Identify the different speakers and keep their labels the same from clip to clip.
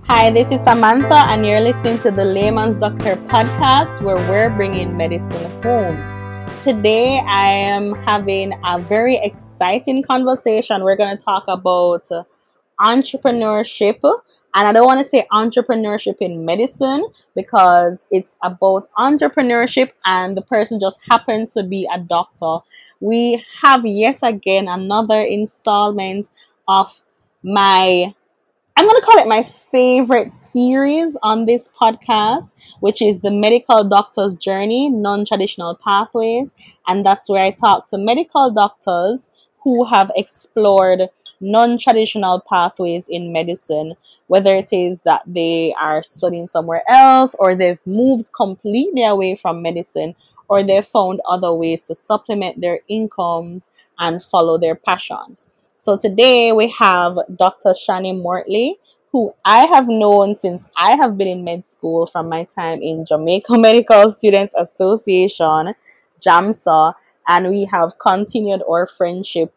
Speaker 1: Hi, this is Samantha, and you're listening to the Layman's Doctor podcast where we're bringing medicine home. Today, I am having a very exciting conversation. We're going to talk about entrepreneurship, and I don't want to say entrepreneurship in medicine because it's about entrepreneurship and the person just happens to be a doctor. We have yet again another installment of my I'm going to call it my favorite series on this podcast, which is the Medical Doctor's Journey, Non-Traditional Pathways. And that's where I talk to medical doctors who have explored non-traditional pathways in medicine, whether it is that they are studying somewhere else or they've moved completely away from medicine or they've found other ways to supplement their incomes and follow their passions. So today we have Dr. Shani Mortley, who I have known since I have been in med school from my time in Jamaica Medical Students Association, JAMSA, and we have continued our friendship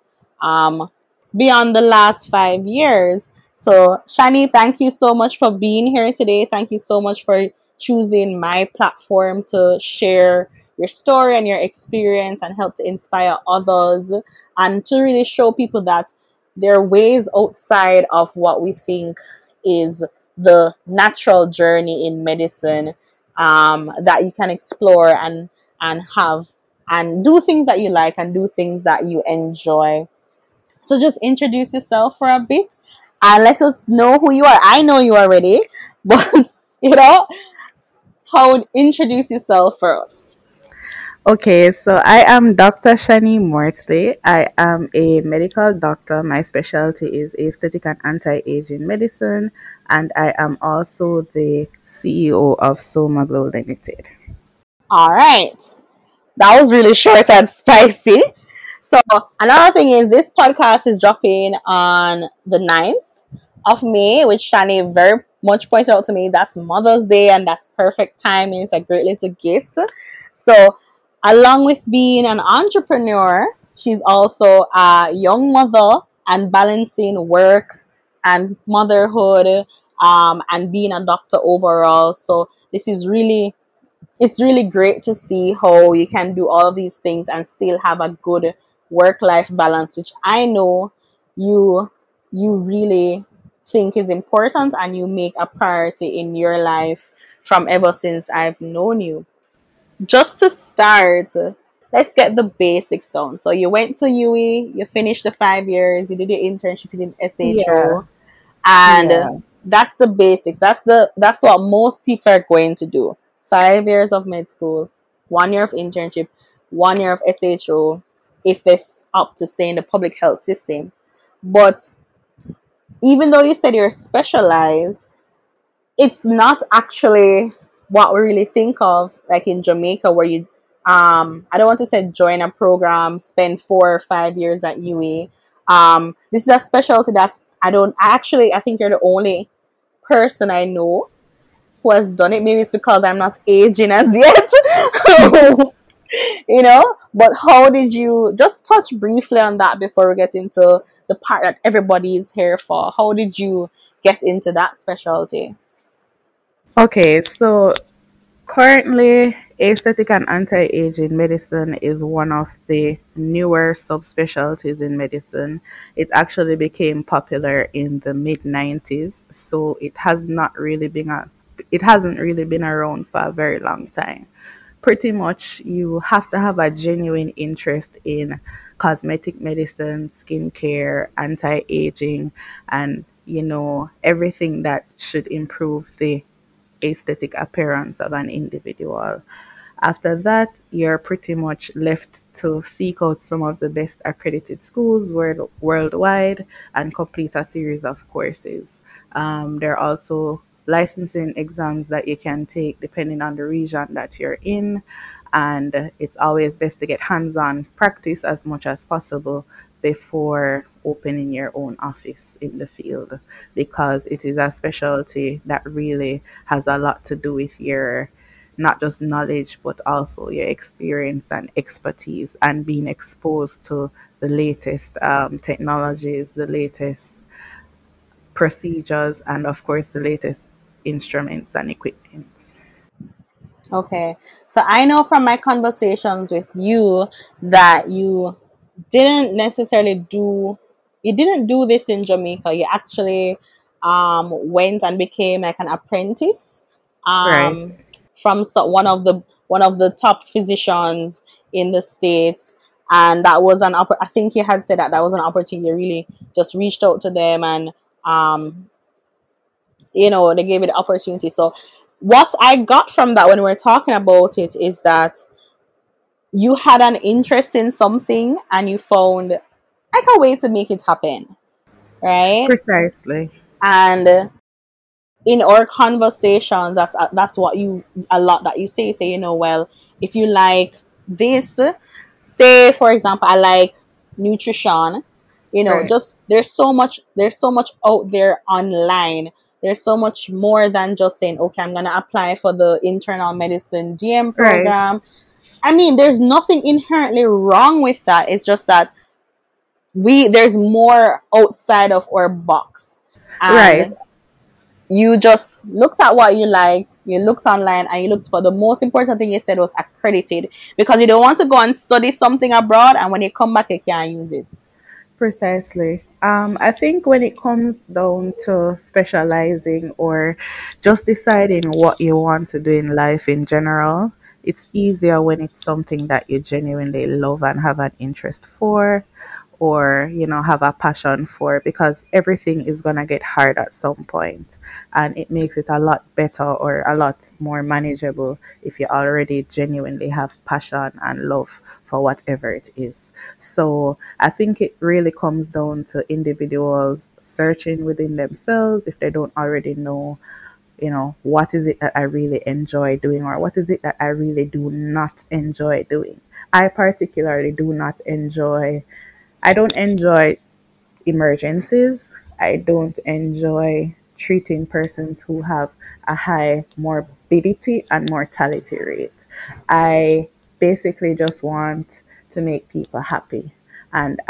Speaker 1: beyond the last 5 years. So, Shani, thank you so much for being here today. Thank you so much for choosing my platform to share your story and your experience and help to inspire others and to really show people that there are ways outside of what we think is the natural journey in medicine that you can explore and have and do things that you like and do things that you enjoy. So just introduce yourself for a bit and let us know who you are. I know you already, but you know, how would introduce yourself for us?
Speaker 2: Okay, so I am Dr. Shani Mortley. I am a medical doctor. My specialty is aesthetic and anti-aging medicine, and I am also the CEO of Soma Glow Limited.
Speaker 1: All right. That was really short and spicy. So another thing is this podcast is dropping on the 9th of May, which Shani very much pointed out to me. That's Mother's Day and that's perfect timing. It's a great little gift. So along with being an entrepreneur, she's also a young mother and balancing work and motherhood and being a doctor overall. So this is really it's really great to see how you can do all of these things and still have a good work life balance, which I know you you really think is important and you make a priority in your life from ever since I've known you. Just to start, let's get the basics down. So you went to UE, you finished the 5 years, you did your internship in
Speaker 2: Yeah,
Speaker 1: SHO, and
Speaker 2: yeah.
Speaker 1: that's the basics. That's what most people are going to do. 5 years of med school, 1 year of internship, 1 year of SHO, if this up to stay in the public health system. But even though you said you're specialized, it's not actually what we really think of, like in Jamaica, where you I don't want to say join a program, spend 4 or 5 years at UE. This is a specialty that I think you're the only person I know who has done it. Maybe it's because I'm not aging as yet. But how did you just touch briefly on that before we get into the part that everybody is here for? How did you get into that specialty?
Speaker 2: Okay, so currently, aesthetic and anti-aging medicine is one of the newer subspecialties in medicine. It actually became popular in the mid 90s, so it hasn't really been around for a very long time. Pretty much you have to have a genuine interest in cosmetic medicine, skincare, anti-aging, and everything that should improve the aesthetic appearance of an individual. After that, you're pretty much left to seek out some of the best accredited schools worldwide and complete a series of courses. There are also licensing exams that you can take depending on the region that you're in. And it's always best to get hands on practice as much as possible before opening your own office in the field because it is a specialty that really has a lot to do with your not just knowledge but also your experience and expertise and being exposed to the latest technologies, the latest procedures, and of course the latest instruments and equipment.
Speaker 1: Okay. So I know from my conversations with you that didn't necessarily do you didn't do this in Jamaica. You actually went and became like an apprentice
Speaker 2: Right,
Speaker 1: um from one of the top physicians in the States, and that was I think you had said that that was an opportunity. You really just reached out to them, and um they gave you the opportunity. So what I got from that when we were talking about it is that you had an interest in something and you found like a way to make it happen, right?
Speaker 2: precisely.
Speaker 1: And in our conversations, that's what you a lot that you say, well, if you like this, say for example, I like nutrition,
Speaker 2: Right,
Speaker 1: just there's so much out there online. There's so much more than just saying, okay, I'm gonna apply for the internal medicine DM
Speaker 2: right,
Speaker 1: program. I mean, there's nothing inherently wrong with that. It's just that there's more outside of our box.
Speaker 2: right.
Speaker 1: And you just looked at what you liked, you looked online, and you looked for the most important thing you said was accredited, because you don't want to go and study something abroad and when you come back you can't use it.
Speaker 2: Precisely. I think when it comes down to specializing or just deciding what you want to do in life in general, it's easier when it's something that you genuinely love and have an interest for, or have a passion for, because everything is going to get hard at some point, and it makes it a lot better or a lot more manageable if you already genuinely have passion and love for whatever it is. So I think it really comes down to individuals searching within themselves if they don't already know, what is it that I really enjoy doing, or what is it that I really do not enjoy doing. I particularly do not enjoy I don't enjoy emergencies. I don't enjoy treating persons who have a high morbidity and mortality rate. I basically just want to make people happy. And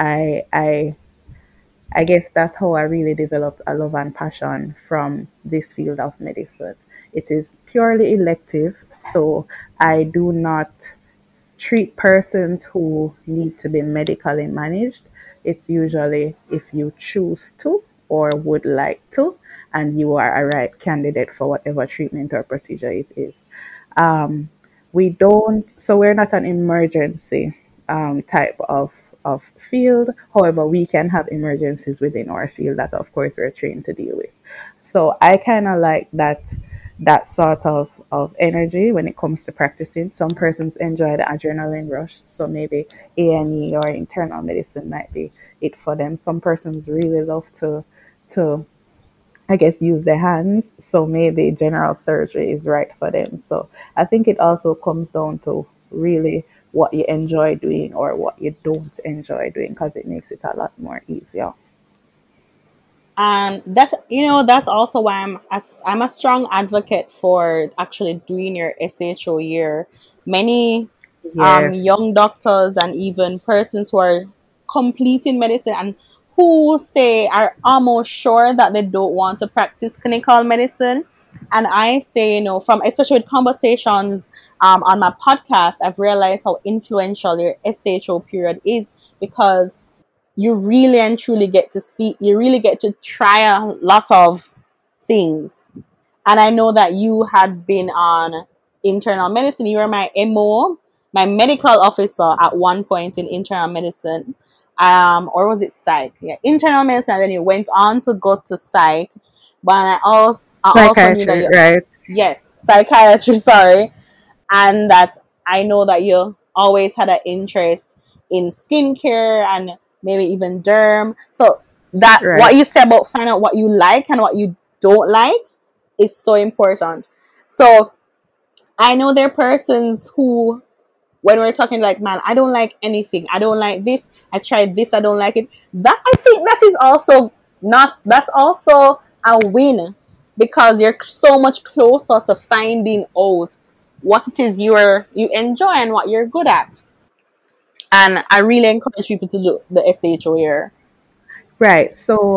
Speaker 2: I guess that's how I really developed a love and passion from this field of medicine. It is purely elective, so I do not treat persons who need to be medically managed. It's usually if you choose to or would like to, and you are a right candidate for whatever treatment or procedure it is. Um, so we're not an emergency type of field. However, we can have emergencies within our field that, of course, we're trained to deal with. So I kind of like that sort of energy when it comes to practicing. Some persons enjoy the adrenaline rush, so maybe A&E or internal medicine might be it for them. Some persons really love to I guess use their hands, so maybe general surgery is right for them. So I think it also comes down to really what you enjoy doing or what you don't enjoy doing, because it makes it a lot more easier.
Speaker 1: And that's also why I'm a strong advocate for actually doing your SHO year. Many
Speaker 2: Yes,
Speaker 1: young doctors and even persons who are completing medicine and who say are almost sure that they don't want to practice clinical medicine. And I say, from especially with conversations on my podcast, I've realized how influential your SHO period is, because you really and truly you really get to try a lot of things. And I know that you had been on internal medicine. You were my MO, my medical officer at one point in internal medicine. Or was it psych? Yeah, internal medicine, and then you went on to go to psych. But I also knew that
Speaker 2: psychiatry, right?
Speaker 1: yes, psychiatry, sorry. And that I know that you always had an interest in skincare and maybe even derm. So that
Speaker 2: Right.
Speaker 1: what you said about find out what you like and what you don't like is so important. So I know there are persons who, when we're talking like, man, I don't like anything. I don't like this. I tried this. I don't like it. That I think that is also not. That's also a win, because you're so much closer to finding out what it is you enjoy and what you're good at. And I really encourage people to do the SHO here.
Speaker 2: Right. So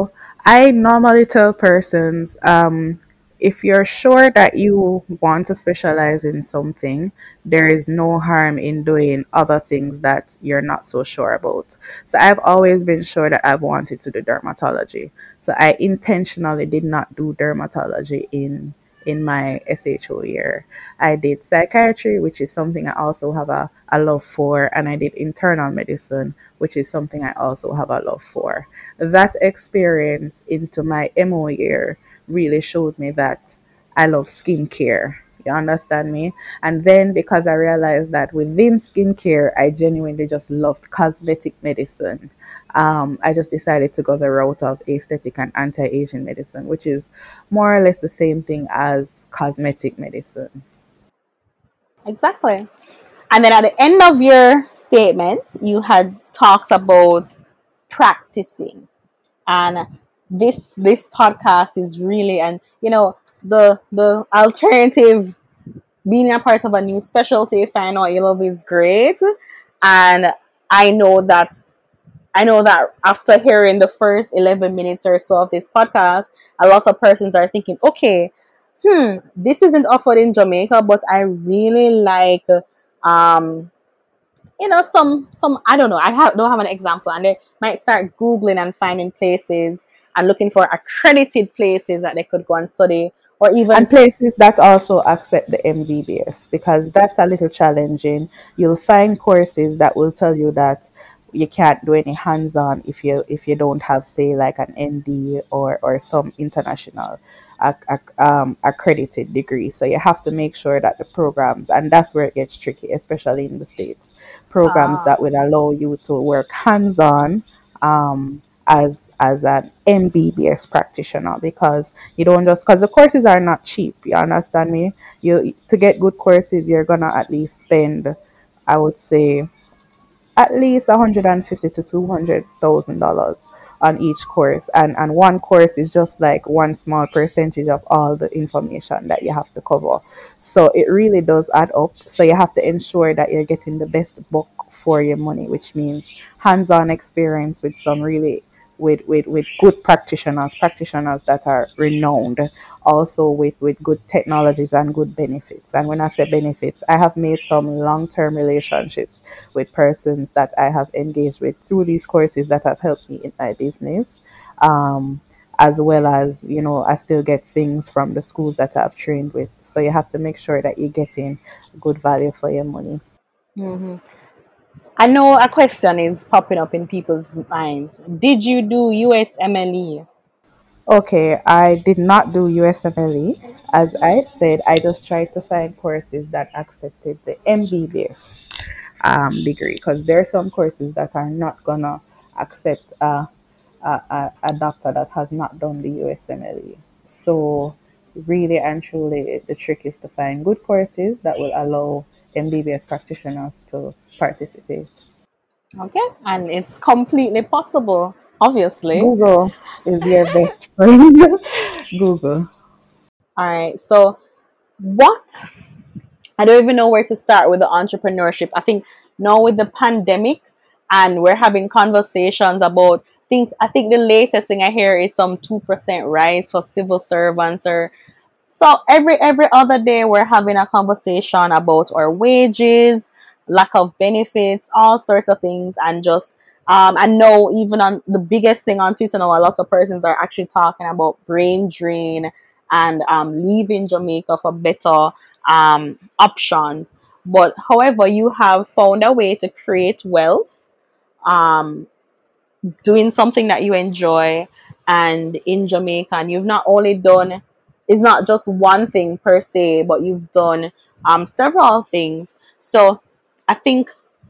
Speaker 2: I normally tell persons, if you're sure that you want to specialize in something, there is no harm in doing other things that you're not so sure about. So I've always been sure that I've wanted to do dermatology. So I intentionally did not do dermatology in my SHO year. I did psychiatry, which is something I also have a love for, and I did internal medicine, which is something I also have a love for. That experience into my MO year really showed me that I love skincare. You understand me? And then because I realized that within skincare, I genuinely just loved cosmetic medicine. I just decided to go the route of aesthetic and anti-aging medicine, which is more or less the same thing as cosmetic medicine.
Speaker 1: Exactly. And then at the end of your statement, you had talked about practicing. And this podcast is really, and the alternative, being a part of a new specialty, find out you love, is great. And I know that I know that after hearing the first 11 minutes or so of this podcast, a lot of persons are thinking, okay, this isn't offered in Jamaica, but I really like, um, some, I don't know, don't have an example, and they might start Googling and finding places and looking for accredited places that they could go and study, or
Speaker 2: And
Speaker 1: even,
Speaker 2: places that also accept the MBBS, because that's a little challenging. You'll find courses that will tell you that you can't do any hands-on if you don't have, say, like an ND or some international accredited degree. So you have to make sure that the programs, and that's where it gets tricky, especially in the States, programs
Speaker 1: ah,
Speaker 2: that will allow you to work hands-on, as an MBBS practitioner, because you don't just, because the courses are not cheap. You understand me? You, to get good courses, you're gonna at least spend, I would say, at least 150 to $200,000 on each course, and one course is just like one small percentage of all the information that you have to cover. So it really does add up. So you have to ensure that you're getting the best book for your money, which means hands-on experience with some really, with good practitioners that are renowned, also with good technologies and good benefits. And when I say benefits, I have made some long-term relationships with persons that I have engaged with through these courses that have helped me in my business. Um, as well as, I still get things from the schools that I've trained with. So you have to make sure that you're getting good value for your money.
Speaker 1: mhm. I know a question is popping up in people's minds. Did you do USMLE?
Speaker 2: Okay, I did not do USMLE. As I said, I just tried to find courses that accepted the MBBS degree, because there are some courses that are not gonna accept a doctor that has not done the USMLE. So, really and truly, the trick is to find good courses that will allow MBBS practitioners to participate.
Speaker 1: Okay, and it's completely possible, obviously.
Speaker 2: Google is your best friend. Google.
Speaker 1: All right, so what? I don't even know where to start with the entrepreneurship. I think now with the pandemic, and we're having conversations about. I think the latest thing I hear is some 2% rise for civil servants, or so every other day we're having a conversation about our wages, lack of benefits, all sorts of things, and just I know even on the biggest thing on Twitter now, a lot of persons are actually talking about brain drain and leaving Jamaica for better options. But however, you have found a way to create wealth, um, doing something that you enjoy, and in Jamaica, and you've not only done, it's not just one thing per se, but you've done several things. So I think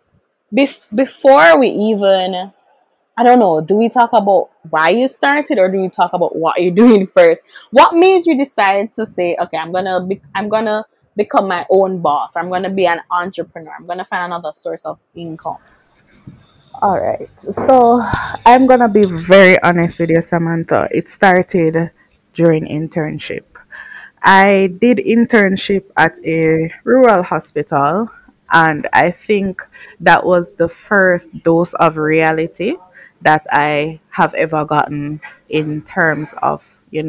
Speaker 1: before we even, I don't know, do we talk about why you started, or do we talk about what you're doing first? What made you decide to say, okay, I'm gonna become my own boss, or I'm gonna be an entrepreneur, I'm gonna find another source of income?
Speaker 2: All right. So I'm gonna be very honest with you, Samantha. It started during internship. I did internship at a rural hospital, and I think that was the first dose of reality that I have ever gotten in terms of,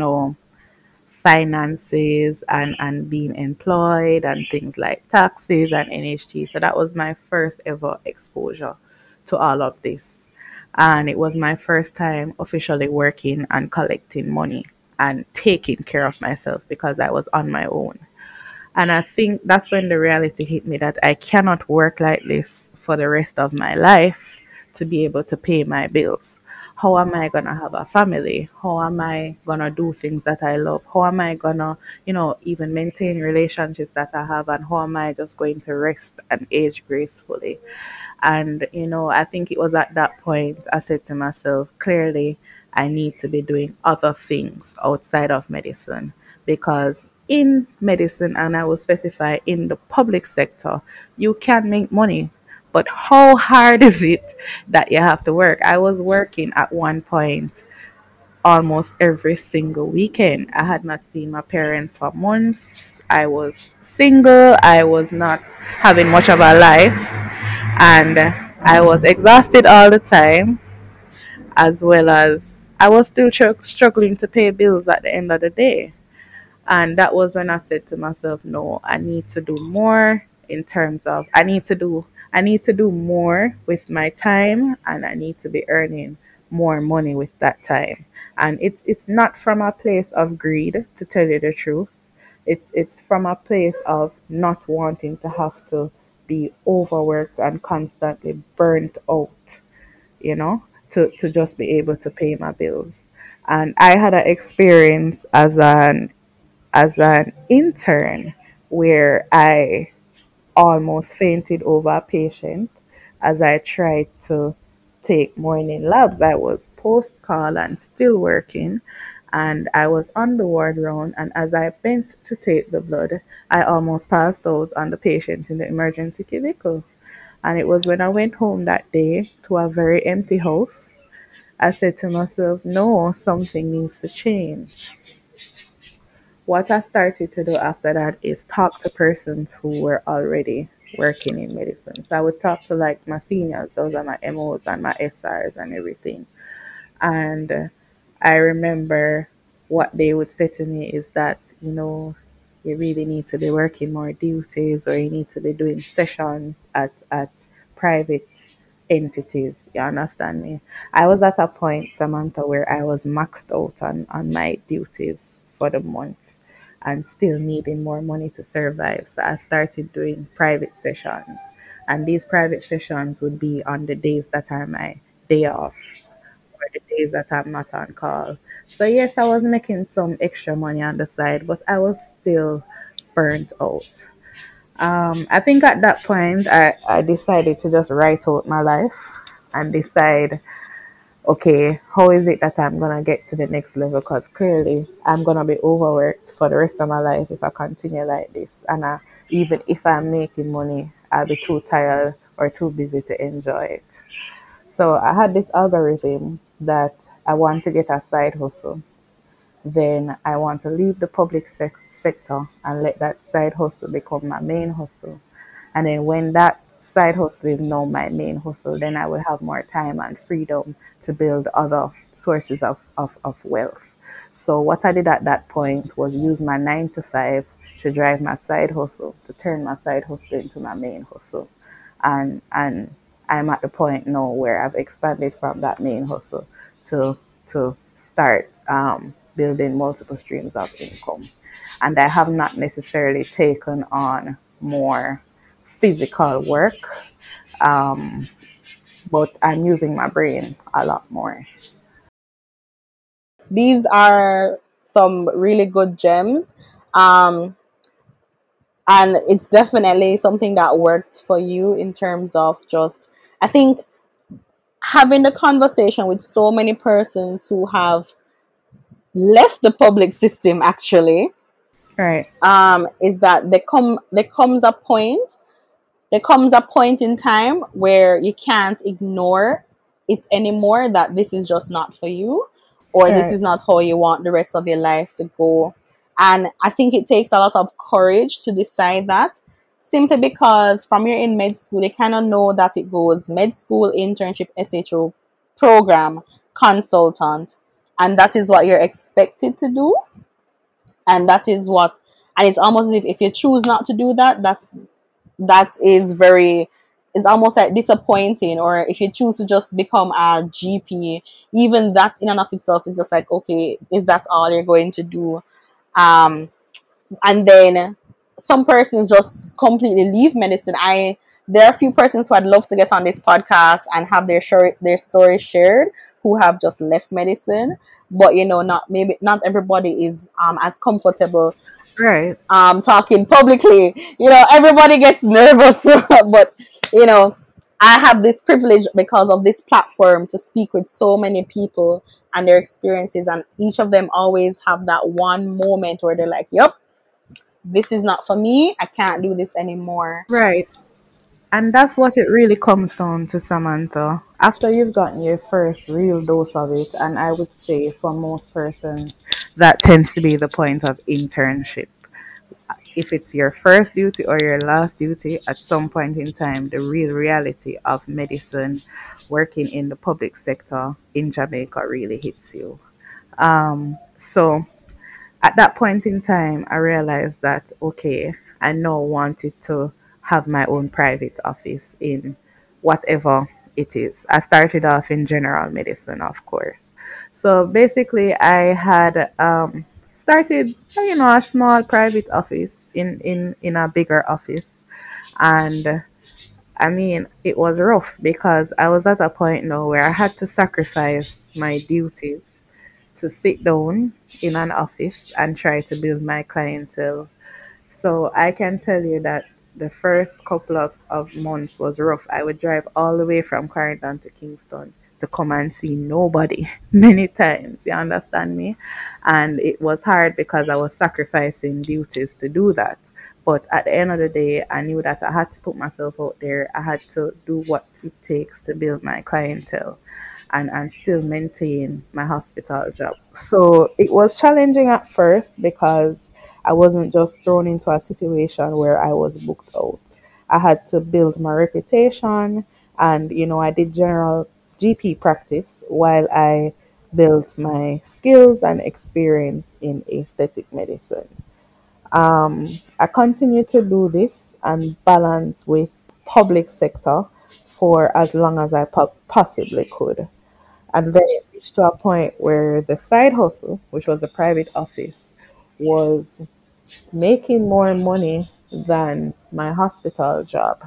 Speaker 2: finances and being employed and things like taxes and NHT. So that was my first ever exposure to all of this. And it was my first time officially working and collecting money and taking care of myself because I was on my own. And I think that's when the reality hit me that I cannot work like this for the rest of my life to be able to pay my bills. How am I going to have a family? How am I going to do things that I love? How am I going to, even maintain relationships that I have? And how am I just going to rest and age gracefully? And, I think it was at that point I said to myself, clearly, I need to be doing other things outside of medicine because in medicine, and I will specify in the public sector, you can make money. But how hard is it that you have to work? I was working at one point almost every single weekend. I had not seen my parents for months. I was single. I was not having much of a life. And I was exhausted all the time, as well as I was still struggling to pay bills at the end of the day. And that was when I said to myself, no, I need to do more in terms of I need to do more with my time, and I need to be earning more money with that time. And it's not from a place of greed, to tell you the truth. It's from a place of not wanting to have to be overworked and constantly burnt out, you know, to just be able to pay my bills. And I had an experience as an intern where I almost fainted over a patient as I tried to take morning labs. I was post call and still working, and I was on the ward round. And as I bent to take the blood, I almost passed out on the patient in the emergency cubicle. And it was when I went home that day to a very empty house, I said to myself, no, something needs to change. What I started to do after that is talk to persons who were already working in medicine. So I would talk to like my seniors, those are my MOs and my SRs and everything. And I remember what they would say to me is that, you really need to be working more duties, or you need to be doing sessions at private entities. You understand me? I was at a point, Samantha, where I was maxed out on my duties for the month and still needing more money to survive. So I started doing private sessions. And these private sessions would be on the days that are my day off or the days that I'm not on call. So yes, I was making some extra money on the side, but I was still burnt out. I think at that point, I decided to just write out my life and decide, okay, how is it that I'm going to get to the next level? Because clearly I'm going to be overworked for the rest of my life if I continue like this. And even if I'm making money, I'll be too tired or too busy to enjoy it. So I had this algorithm that I want to get a side hustle. Then I want to leave the public sector and let that side hustle become my main hustle. And then when that side hustle is now my main hustle, then I will have more time and freedom to build other sources of wealth. So what I did at that point was use my 9 to 5 to drive my side hustle, to turn my side hustle into my main hustle. And I'm at the point now where I've expanded from that main hustle to start building multiple streams of income. And I have not necessarily taken on more physical work, um, but I'm using my brain a lot more.
Speaker 1: These are some really good gems. Um, and it's definitely something that worked for you in terms of just, I think, having the conversation with so many persons who have left the public system actually,
Speaker 2: Right,
Speaker 1: is that there comes a point in time where you can't ignore it anymore, that this is just not for you, or this
Speaker 2: right,
Speaker 1: is not how you want the rest of your life to go. And I think it takes a lot of courage to decide that, simply because from you're in med school, you kind of know that it goes med school, internship, SHO, program consultant, and that is what you're expected to do, and that is what, and it's almost as if you choose not to do that, that is very, it's almost like disappointing. Or if you choose to just become a GP, even that in and of itself is just like, okay, is that all you're going to do? And then some persons just completely leave medicine. I There are a few persons who I'd love to get on this podcast and have their story shared, who have just left medicine, but not, maybe not everybody is as comfortable
Speaker 2: Right.
Speaker 1: talking publicly. Everybody gets nervous, but you know, I have this privilege because of this platform to speak with so many people and their experiences, and each of them always have that one moment where they're like, "Yep, this is not for me. I can't do this anymore."
Speaker 2: Right. And that's what it really comes down to, Samantha. After you've gotten your first real dose of it, and I would say for most persons, that tends to be the point of internship. If it's your first duty or your last duty, at some point in time, the real reality of medicine, working in the public sector in Jamaica, really hits you. So at that point in time, I realized that, okay, I now wanted to have my own private office in whatever it is. I started off in general medicine, of course. So basically, I had started, a small private office in a bigger office. And I mean, it was rough because I was at a point now where I had to sacrifice my duties to sit down in an office and try to build my clientele. So I can tell you that the first couple of months was rough. I would drive all the way from Clarendon to Kingston to come and see nobody many times. You understand me? And it was hard because I was sacrificing duties to do that. But at the end of the day, I knew that I had to put myself out there. I had to do what it takes to build my clientele and still maintain my hospital job. So it was challenging at first because I wasn't just thrown into a situation where I was booked out. I had to build my reputation, and I did general GP practice while I built my skills and experience in aesthetic medicine. I continue to do this and balance with public sector for as long as I possibly could. And then it reached to a point where the side hustle, which was a private office, was making more money than my hospital job,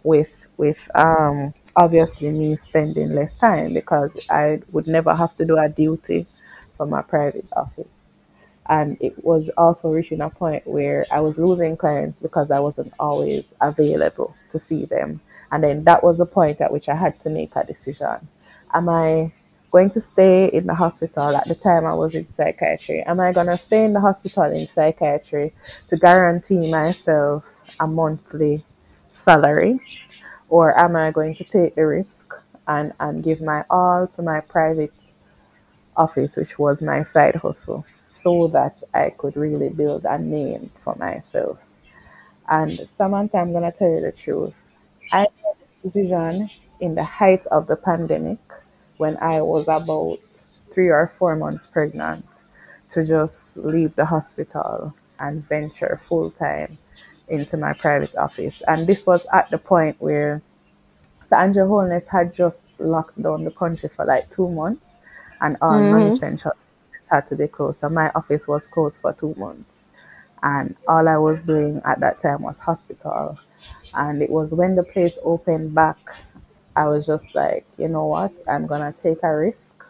Speaker 2: with obviously me spending less time because I would never have to do a duty for my private office. And it was also reaching a point where I was losing clients because I wasn't always available to see them. And then that was the point at which I had to make a decision. Am I going to stay in the hospital? At the time I was in psychiatry. Am I going to stay in the hospital in psychiatry to guarantee myself a monthly salary? Or am I going to take the risk and give my all to my private office, which was my side hustle, so that I could really build a name for myself? And Samantha, I'm going to tell you the truth. I made this decision in the height of the pandemic when I was about 3 or 4 months pregnant to just leave the hospital and venture full time into my private office. And this was at the point where the Angel Wholeness had just locked down the country for like 2 months, and all
Speaker 1: Mm-hmm.
Speaker 2: non-essential had to be closed. So my office was closed for 2 months, and all I was doing at that time was hospital. And it was when the place opened back, I was just like, you know what, I'm gonna take a risk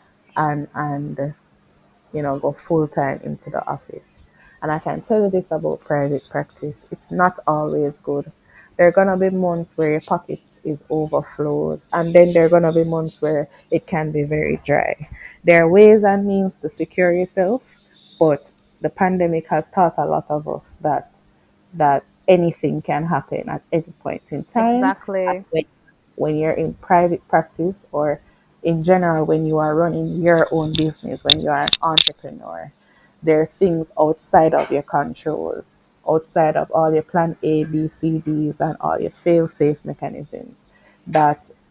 Speaker 2: and go full time into the office. And I can tell you this about private practice, it's not always good. There are gonna be months where your pocket is overflowed, and then there are gonna be months where it can be very dry. There are ways and means to secure yourself, but the pandemic has taught a lot of us that anything can happen at any point in time. And
Speaker 1: Exactly.
Speaker 2: when you're in private practice, or in general when you are running your own business, when you are an entrepreneur, there are things outside of your control, outside of all your plan A, B, C, Ds, and all your fail safe mechanisms that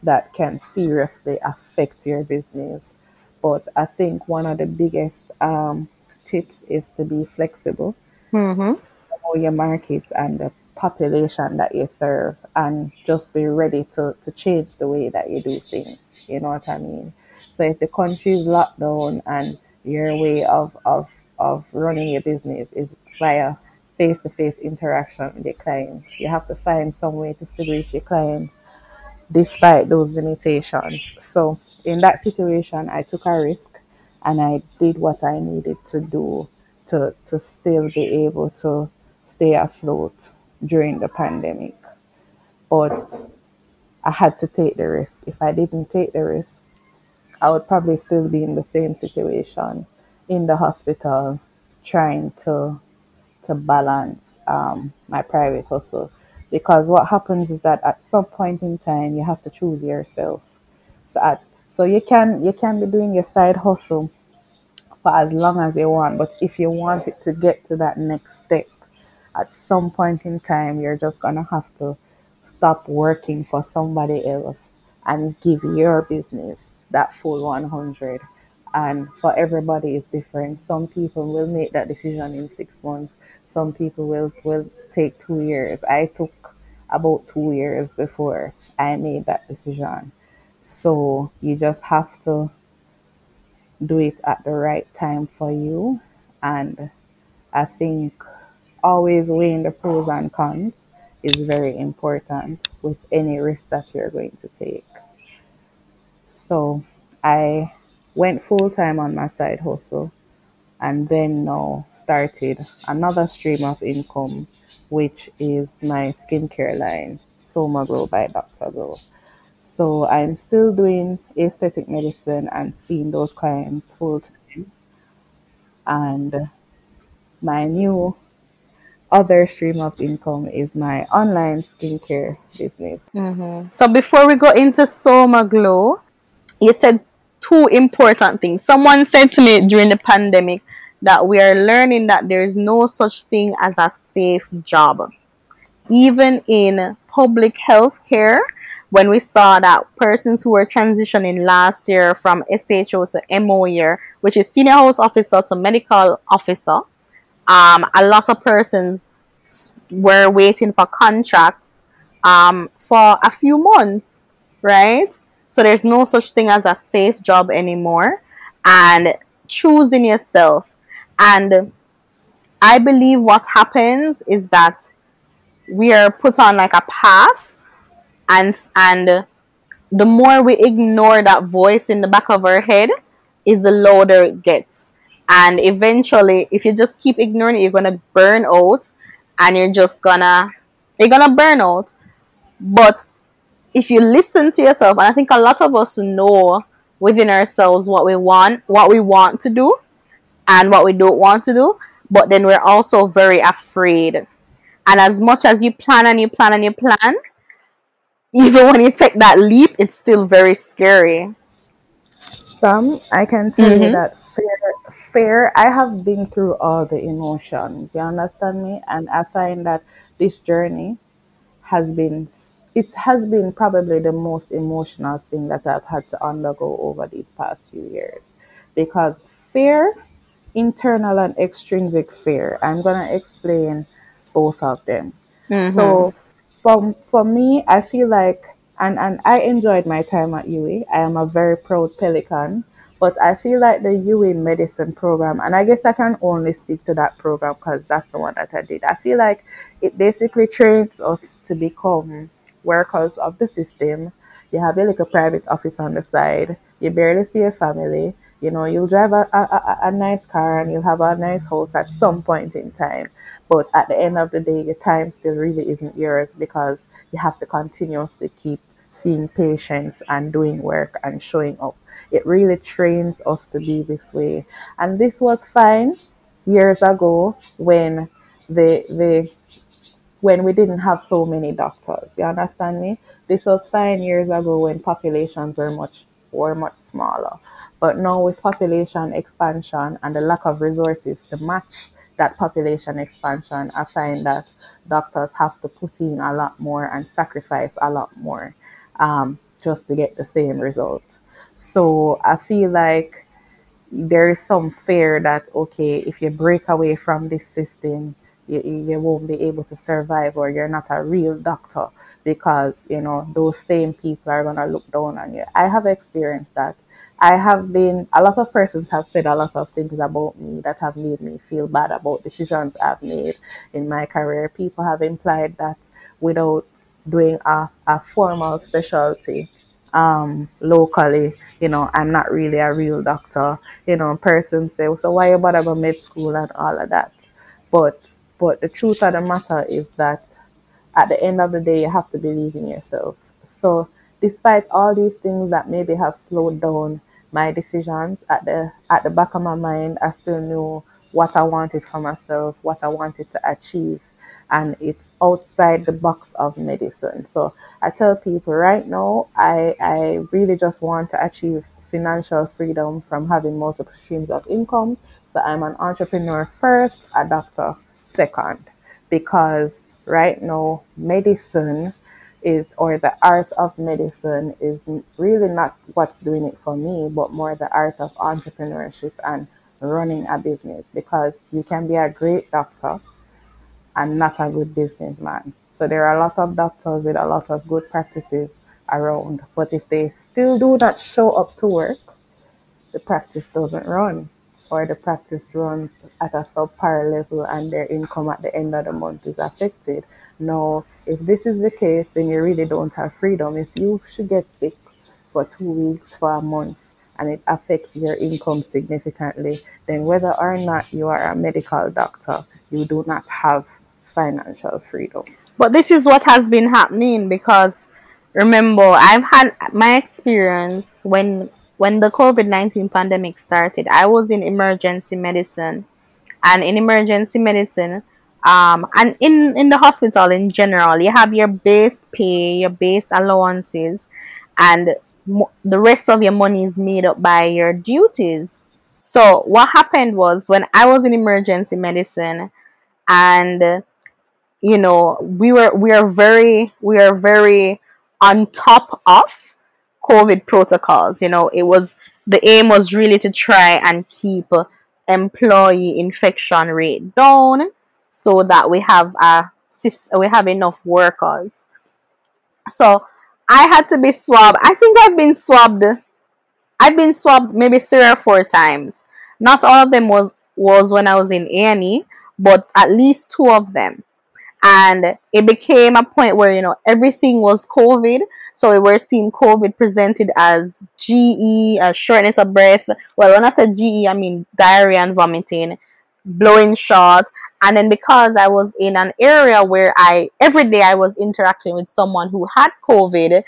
Speaker 2: that can seriously affect your business. But I think one of the biggest tips is to be flexible,
Speaker 1: Mm-hmm.
Speaker 2: know your market and the population that you serve, and just be ready to change the way that you do things. You know what I mean? So if the country is locked down and your way of running your business is via face to face interaction with your clients, you have to find some way to still reach your clients despite those limitations. So in that situation, I took a risk and I did what I needed to do to still be able to stay afloat during the pandemic. But I had to take the risk. If I didn't take the risk, I would probably still be in the same situation in the hospital trying to balance my private hustle. Because what happens is that at some point in time you have to choose yourself. So you can be doing your side hustle for as long as you want, but if you want it to get to that next step, at some point in time you're just gonna have to stop working for somebody else and give your business that full 100. And for everybody is different. Some people will make that decision in 6 months, some people will take 2 years. I took about 2 years before I made that decision. So you just have to do it at the right time for you. And I think always weighing the pros and cons is very important with any risk that you're going to take. So I went full time on my side hustle and then now started another stream of income, which is my skincare line, Soma Glow by Dr. Glow. So I'm still doing aesthetic medicine and seeing those clients full time. And my new other stream of income is my online skincare business.
Speaker 1: Mm-hmm. So before we go into Soma Glow, you said two important things. Someone said to me during the pandemic that we are learning that there's no such thing as a safe job. Even in public health care, when we saw that persons who were transitioning last year from SHO to MO year, which is senior house officer to medical officer, a lot of persons were waiting for contracts for a few months, right? So there's no such thing as a safe job anymore, and choosing yourself. And I believe what happens is that we are put on like a path, and the more we ignore that voice in the back of our head, is the louder it gets. And eventually, if you just keep ignoring it, you're gonna burn out, and you're gonna burn out. But if you listen to yourself, and I think a lot of us know within ourselves what we want to do, and what we don't want to do, but then we're also very afraid. And as much as you plan and you plan and you plan, even when you take that leap, it's still very scary.
Speaker 2: Sam, I can tell you
Speaker 1: Mm-hmm.
Speaker 2: that fear, I have been through all the emotions. You understand me? And I find that this journey it has been probably the most emotional thing that I've had to undergo over these past few years. Because fear, internal and extrinsic fear, I'm going to explain both of them.
Speaker 1: Mm-hmm.
Speaker 2: So for me, I feel like, and I enjoyed my time at UWI. I am a very proud Pelican, but I feel like the UWI medicine program, and I guess I can only speak to that program because that's the one that I did. I feel like it basically trains us to become workers of the system. You have a little private office on the side. You barely see your family. You know, you'll drive a nice car and you'll have a nice house at some point in time. But at the end of the day, your time still really isn't yours because you have to continuously keep seeing patients and doing work and showing up. It really trains us to be this way. And this was fine years ago the when we didn't have so many doctors. You understand me? This was 5 years ago when populations were much smaller. But now with population expansion and the lack of resources to match that population expansion, I find that doctors have to put in a lot more and sacrifice a lot more. just to get the same result. So I feel like there is some fear that, okay, if you break away from this system, you won't be able to survive, or you're not a real doctor, because those same people are going to look down on you. I have experienced that. I have been A lot of persons have said a lot of things about me that have made me feel bad about decisions I've made in my career. People have implied that without doing a formal specialty locally, I'm not really a real doctor. Persons say, so why you bother about med school and all of that? But the truth of the matter is that at the end of the day, you have to believe in yourself. So, despite all these things that maybe have slowed down my decisions, at the back of my mind, I still knew what I wanted for myself, what I wanted to achieve, and it's outside the box of medicine. So, I tell people right now, I really just want to achieve financial freedom from having multiple streams of income. So, I'm an entrepreneur first, a doctor second, because right now medicine is, or the art of medicine is really not what's doing it for me, but more the art of entrepreneurship and running a business, because you can be a great doctor and not a good businessman. So there are a lot of doctors with a lot of good practices around, but if they still do not show up to work, the practice doesn't run, or the practice runs at a subpar level and their income at the end of the month is affected. Now, if this is the case, then you really don't have freedom. If you should get sick for 2 weeks, for a month, and it affects your income significantly, then whether or not you are a medical doctor, you do not have financial freedom.
Speaker 1: But this is what has been happening, because remember, I've had my experience when the COVID-19 pandemic started. I was in emergency medicine, and in emergency medicine, and in the hospital in general, you have your base pay, your base allowances, and the rest of your money is made up by your duties. So what happened was, when I was in emergency medicine, and we are very on top of COVID protocols. The aim was really to try and keep employee infection rate down, so that we have enough workers. So I had to be swabbed. I think I've been swabbed maybe 3 or 4 times. Not all of them was when I was in A&E, but at least two of them. And it became a point where everything was COVID. So we were seeing COVID presented as GE, as shortness of breath. Well, when I said GE, I mean diarrhea and vomiting, blowing shots. And then, because I was in an area where every day I was interacting with someone who had COVID,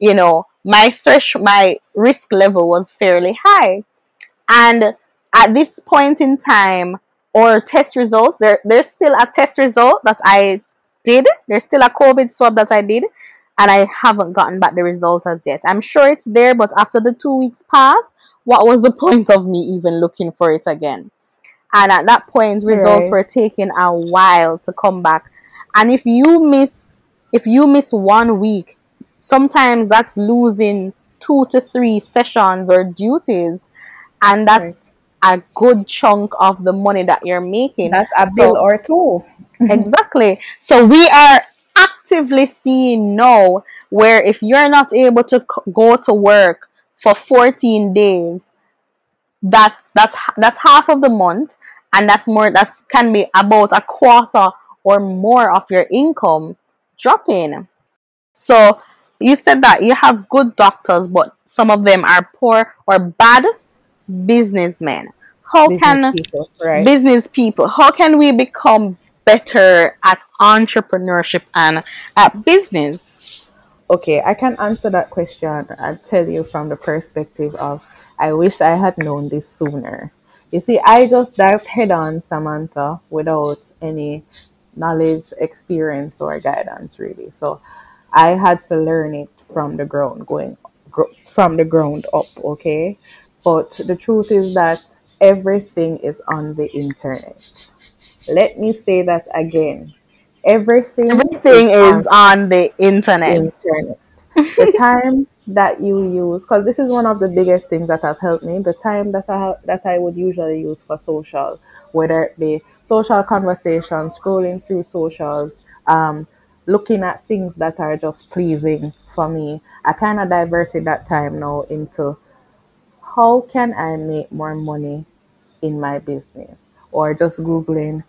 Speaker 1: my risk level was fairly high. And at this point in time, or test results, there's still a test result that I did. There's still a COVID swab that I did, and I haven't gotten back the result as yet. I'm sure it's there, but after the 2 weeks pass, what was the point of me even looking for it again? And at that point, results
Speaker 2: Right.
Speaker 1: were taking a while to come back. And if you miss 1 week, sometimes that's losing 2 to 3 sessions or duties, and that's
Speaker 2: Right.
Speaker 1: a good chunk of the money that you're making.
Speaker 2: That's a bill
Speaker 1: So
Speaker 2: or two.
Speaker 1: exactly. So we are actively seeing now where, if you're not able to go to work for 14 days, that's half of the month, and that can be about a quarter or more of your income dropping. So you said that you have good doctors, but some of them are poor or bad businessmen. How
Speaker 2: Business
Speaker 1: can
Speaker 2: people, right?
Speaker 1: business people, how can we become better at entrepreneurship and at business?
Speaker 2: Okay, I can answer that question and tell you from the perspective of, I wish I had known this sooner. You see, I just dived head on, Samantha, without any knowledge, experience, or guidance, really. So I had to learn it from the ground, from the ground up, okay? But the truth is that everything is on the internet. Let me say that again. Everything is
Speaker 1: Everything
Speaker 2: on
Speaker 1: is on the internet.
Speaker 2: internet. The time that you use, because this is one of the biggest things that have helped me, the time that I would usually use for social, whether it be social conversations, scrolling through socials, looking at things that are just pleasing for me. I kind of diverted that time now into how can I make more money in my business, or just googling,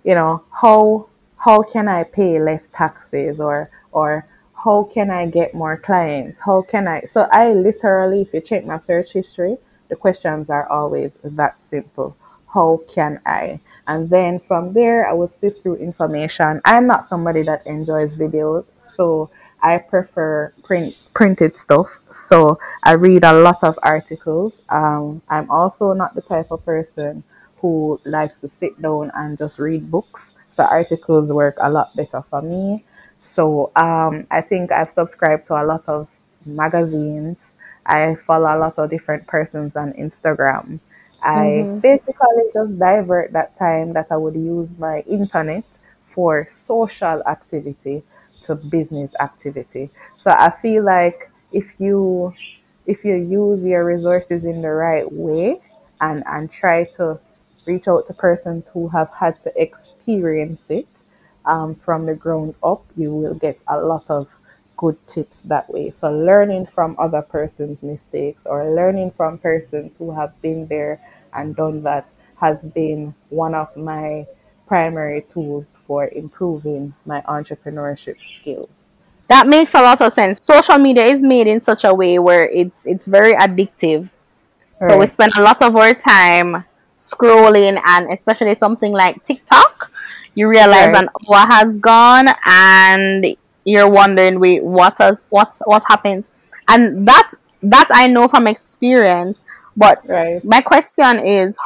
Speaker 2: how can I pay less taxes, or how can I get more clients, how can I, so I literally, if you check my search history, the questions are always that simple: how can I? And then from there I would sift through information. I'm not somebody that enjoys videos, so I prefer printed stuff. So I read a lot of articles. I'm also not the type of person who likes to sit down and just read books. So articles work a lot better for me. So I think I've subscribed to a lot of magazines. I follow a lot of different persons on Instagram. I
Speaker 1: Mm-hmm.
Speaker 2: basically just divert that time that I would use my internet for social activity to business activity. So I feel like if you use your resources in the right way, and try to reach out to persons who have had to experience it from the ground up, you will get a lot of good tips that way. So learning from other persons' mistakes, or learning from persons who have been there and done that, has been one of my primary tools for improving my entrepreneurship skills.
Speaker 1: That makes a lot of sense. Social media is made in such a way where it's very addictive. So we
Speaker 2: Right,
Speaker 1: spend a lot of our time scrolling, and especially something like TikTok, you realize
Speaker 2: right,
Speaker 1: an hour has gone and you're wondering, wait, what happens? And that I know from experience. But
Speaker 2: right.
Speaker 1: my question is,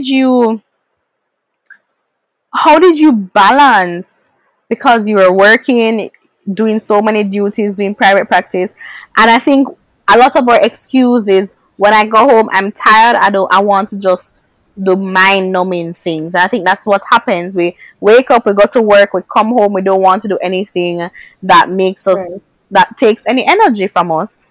Speaker 1: how did you balance, because you were working, doing so many duties, doing private practice, and I think a lot of our excuses, when I go home I'm tired, I want to just do mind numbing things. And I think that's what happens. We wake up, we go to work, we come home, we don't want to do anything that makes
Speaker 2: Right.
Speaker 1: us that takes any energy from us.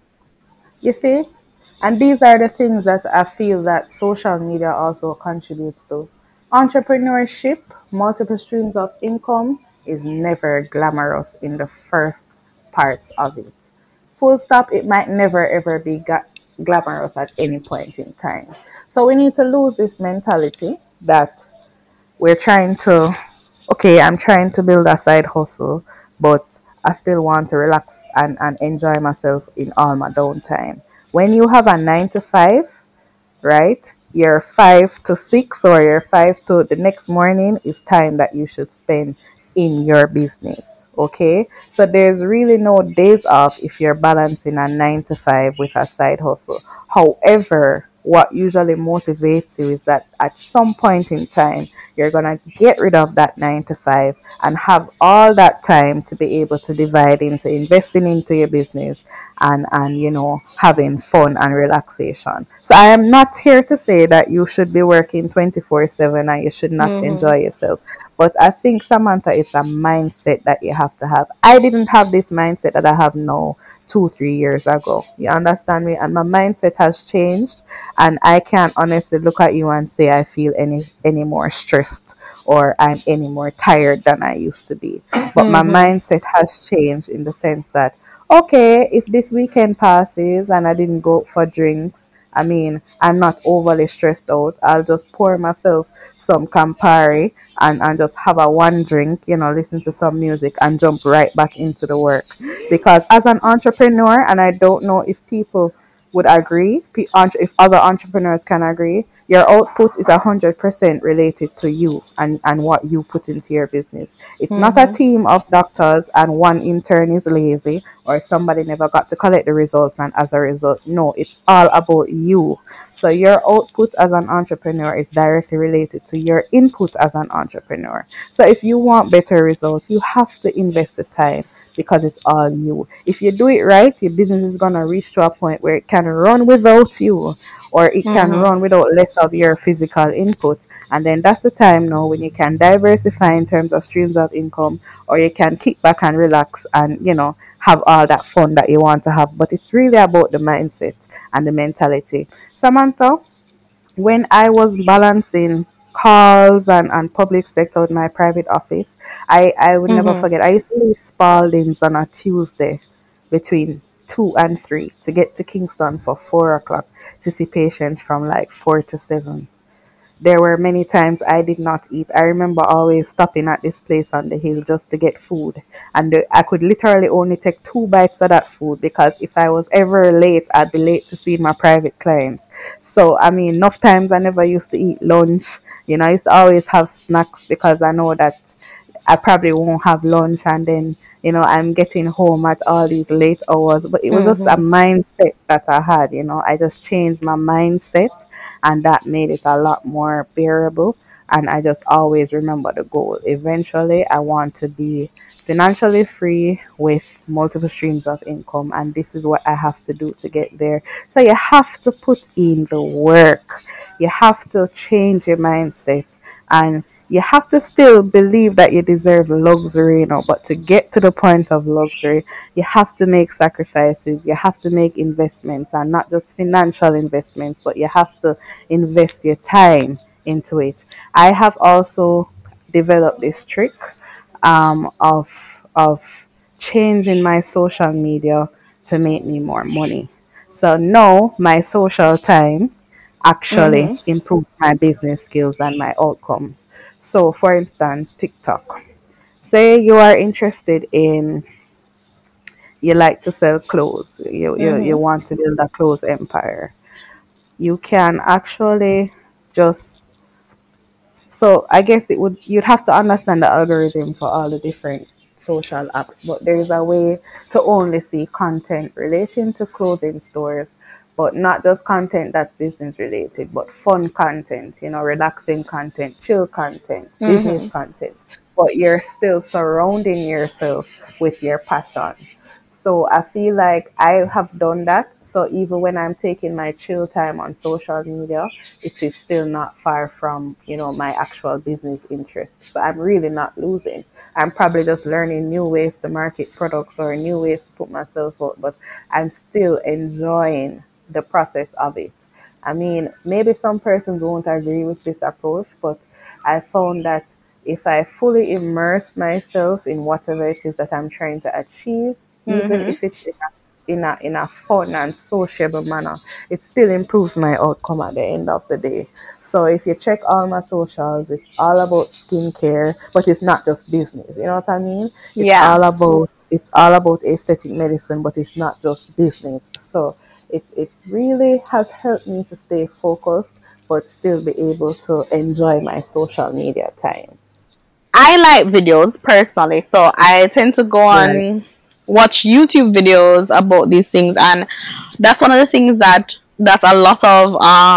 Speaker 2: You see? And these are the things that I feel that social media also contributes to. Entrepreneurship, multiple streams of income, is never glamorous in the first parts of it. Full stop, it might never ever be glamorous at any point in time. So we need to lose this mentality that we're trying to, okay, I'm trying to build a side hustle, but I still want to relax and enjoy myself in all my downtime. When you have a 9 to 5, right? Your 5 to 6, or your 5 to the next morning, is time that you should spend in your business. Okay, so there's really no days off if you're balancing a 9 to 5 with a side hustle. However, what usually motivates you is that at some point in time you're gonna get rid of that 9 to 5 and have all that time to be able to divide into investing into your business, and having fun and relaxation. So I am not here to say that you should be working 24/7 and you should not
Speaker 1: Mm-hmm.
Speaker 2: enjoy yourself. But I think, Samantha, it's a mindset that you have to have. I didn't have this mindset that I have now 2 3 years ago. You understand me? And my mindset has changed, and I can't honestly look at you and say I feel any more stressed, or I'm any more tired than I used to be. But my
Speaker 1: Mm-hmm.
Speaker 2: mindset has changed in the sense that, okay, if this weekend passes and I didn't go for drinks, I mean, I'm not overly stressed out. I'll just pour myself some Campari, and just have a one drink, listen to some music and jump right back into the work. Because as an entrepreneur, and I don't know if people would agree, if other entrepreneurs can agree, your output is 100% related to you, and what you put into your business. It's not a
Speaker 1: Mm-hmm.
Speaker 2: team of doctors and one intern is lazy, or somebody never got to collect the results, and as a result, no, it's all about you. So your output as an entrepreneur is directly related to your input as an entrepreneur. So if you want better results, you have to invest the time, because it's all you. If you do it right, your business is gonna reach to a point where it can run without you, or it can
Speaker 1: Mm-hmm.
Speaker 2: run without less of your physical input. And then that's the time now when you can diversify in terms of streams of income, or you can kick back and relax and, have all that fun that you want to have. But it's really about the mindset and the mentality. Samantha, when I was balancing calls and public sector with my private office, I would never
Speaker 1: Mm-hmm.
Speaker 2: forget. I used to leave Spalding's on a Tuesday between 2 and 3 to get to Kingston for 4 o'clock to see patients from like 4 to 7. There were many times I did not eat. I remember always stopping at this place on the hill just to get food. And I could literally only take 2 bites of that food because if I was ever late, I'd be late to see my private clients. So, I mean, enough times I never used to eat lunch. I used to always have snacks because I know that I probably won't have lunch, and then I'm getting home at all these late hours. But it was just a
Speaker 1: Mm-hmm.
Speaker 2: mindset that I had. I just changed my mindset, and that made it a lot more bearable. And I just always remember the goal. Eventually, I want to be financially free with multiple streams of income, and this is what I have to do to get there. So you have to put in the work. You have to change your mindset, and you have to still believe that you deserve luxury, but to get to the point of luxury, you have to make sacrifices, you have to make investments, and not just financial investments, but you have to invest your time into it. I have also developed this trick of changing my social media to make me more money. So now my social time actually
Speaker 1: Mm-hmm.
Speaker 2: improve my business skills and my outcomes. So, for instance, TikTok. Say you are interested in, you like to sell clothes, you
Speaker 1: Mm-hmm.
Speaker 2: want to build a clothes empire. You can actually just, so I guess you'd have to understand the algorithm for all the different social apps, but there is a way to only see content relating to clothing stores, but not just content that's business related, but fun content, relaxing content, chill content, business
Speaker 1: Mm-hmm.
Speaker 2: content. But you're still surrounding yourself with your passion. So I feel like I have done that. So even when I'm taking my chill time on social media, it is still not far from, my actual business interests. So I'm really not losing. I'm probably just learning new ways to market products or new ways to put myself out, but I'm still enjoying the process of it. I mean, maybe some persons won't agree with this approach, but I found that if I fully immerse myself in whatever it is that I'm trying to achieve, even
Speaker 1: Mm-hmm.
Speaker 2: if it's in a fun and sociable manner, it still improves my outcome at the end of the day. So if you check all my socials, it's all about skincare, but it's not just business. You know what I mean?
Speaker 1: Yeah.
Speaker 2: It's all about aesthetic medicine, but it's not just business. So it really has helped me to stay focused, but still be able to enjoy my social media time.
Speaker 1: I like videos personally, so I tend to go
Speaker 2: Right.
Speaker 1: on watch YouTube videos about these things, and that's one of the things that a lot of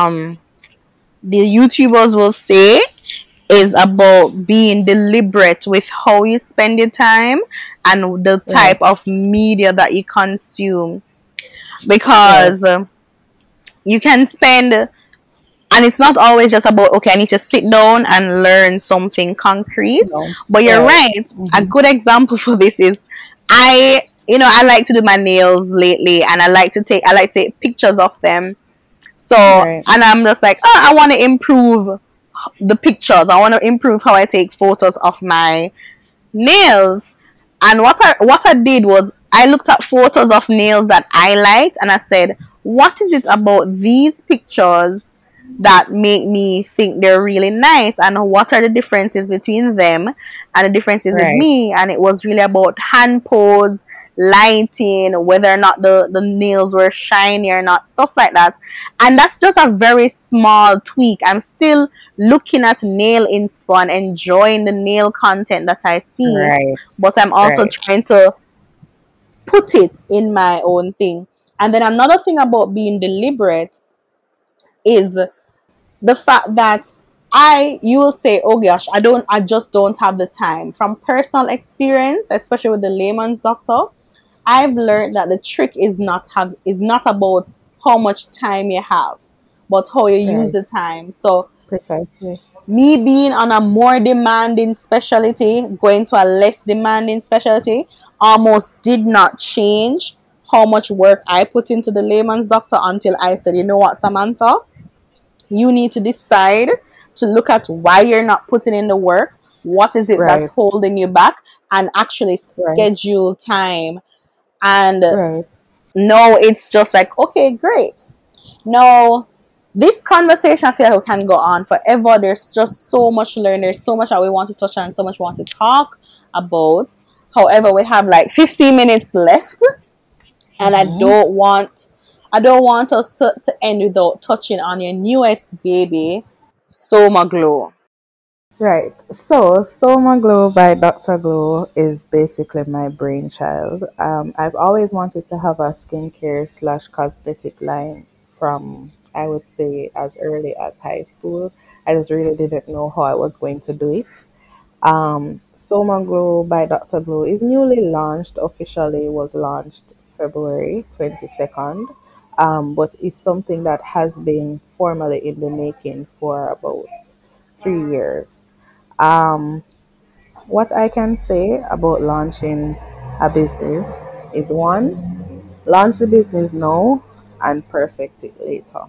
Speaker 1: the YouTubers will say is about being deliberate with how you spend your time and the
Speaker 2: Right.
Speaker 1: type of media that you consume,
Speaker 2: Right.
Speaker 1: because you can spend, and it's not always just about, okay, I need to sit down and learn something concrete.
Speaker 2: No.
Speaker 1: But you're
Speaker 2: Right.
Speaker 1: right. A
Speaker 2: Mm-hmm.
Speaker 1: good example for this is, I like to do my nails lately, and I like to take pictures of them. So,
Speaker 2: Right.
Speaker 1: and I'm just like, oh, I want to improve the pictures. I want to improve how I take photos of my nails. And what I did was I looked at photos of nails that I liked, and I said, what is it about these pictures that make me think they're really nice, and what are the differences between them and the differences with
Speaker 2: Right.
Speaker 1: me? And it was really about hand pose, lighting, whether or not the nails were shiny or not, stuff like that. And that's just a very small tweak. I'm still looking at nail inspo and enjoying the nail content that I see,
Speaker 2: Right.
Speaker 1: but I'm also
Speaker 2: Right.
Speaker 1: trying to put it in my own thing. And then another thing about being deliberate is the fact that you will say, oh gosh, I just don't have the time. From personal experience, especially with the layman's doctor, I've learned that the trick is not about how much time you have, but how you use
Speaker 2: Right.
Speaker 1: the time. So
Speaker 2: Precisely.
Speaker 1: me being on a more demanding specialty, going to a less demanding specialty, almost did not change how much work I put into the layman's doctor until I said, you know what, Samantha, you need to decide to look at why you're not putting in the work, what is it that's
Speaker 2: Right.
Speaker 1: holding you back, and actually
Speaker 2: Right.
Speaker 1: schedule time. And
Speaker 2: Right.
Speaker 1: no, it's just like, okay, great. No, this conversation, I feel like we can go on forever. There's just so much to learn. There's so much that we want to touch on, so much we want to talk about. However, we have like 15 minutes left, and
Speaker 2: Hmm.
Speaker 1: I don't want us to end without touching on your newest baby, Soma Glow.
Speaker 2: Right. So, Soma Glow by Dr. Glow is basically my brainchild. I've always wanted to have a skincare slash cosmetic line from, I would say, as early as high school. I just really didn't know how I was going to do it. Soma Glow by Dr. Glow is newly launched, officially was launched February 22nd, but it's something that has been formally in the making for about 3 years. Um, what I can say about launching a business is one, launch the business now and perfect it later.